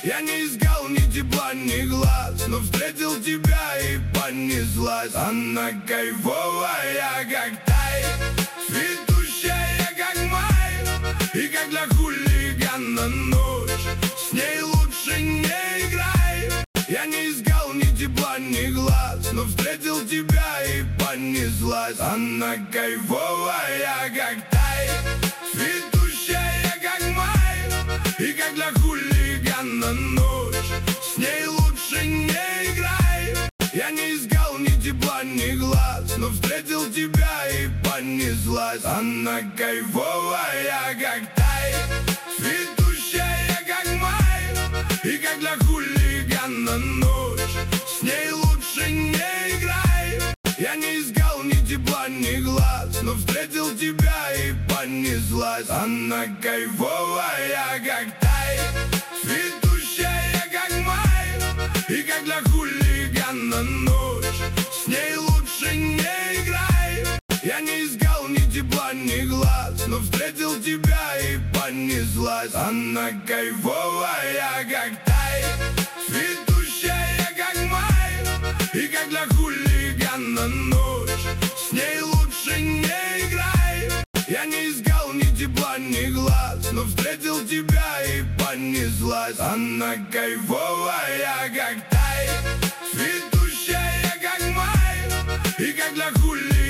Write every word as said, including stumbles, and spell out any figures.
Я не искал ни тепла, ни глаз, но встретил тебя и понеслась. Она кайфовая, как тай, цветущая, как май, и как для хулигана ночь, с ней лучше не играй. Я не искал ни тепла, ни глаз, но встретил тебя и понеслась. Она кайфовая, как тай, цветущая, как май, и как для хулигана ночь, с ней лучше не играй. Я не искал ни тепла, ни глаз, но встретил тебя и понеслась. Она кайфовая, как тай, цветущая, как май, и как для хулигана ночь, с ней лучше не играй. Я не искал ни тепла, ни глаз, но встретил тебя и понеслась. Она кайфовая, как тай, цветущая, как май, и как для хулигана ночь, с ней лучше не играй. Я не искал ни тепла, ни глаз, но встретил тебя и понеслась. Она кайфовая, как тай, цветущая, как май, и как для хулигана ночь, с ней лучше не играй. Я не искал ни тепла, ни глаз, но встретил тебя и понеслась. Она кайфовая, как тай, цветущая, как май, и как для хулигана